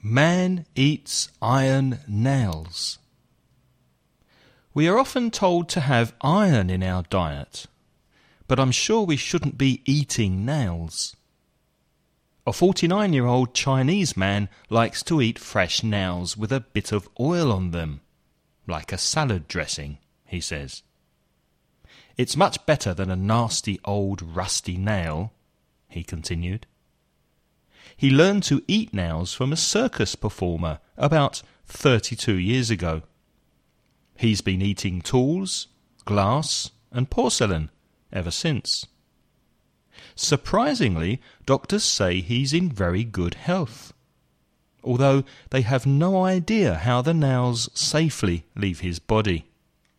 Man eats iron nails. We are often told to have iron in our diet, but I'm sure we shouldn't be eating nails. A 49-year-old Chinese man likes to eat fresh nails with a bit of oil on them, like a salad dressing, he says. It's much better than a nasty old rusty nail, he continued. He learned to eat nails from a circus performer about 32 years ago. He's been eating tools, glass and porcelain ever since. Surprisingly, doctors say he's in very good health, although they have no idea how the nails safely leave his body.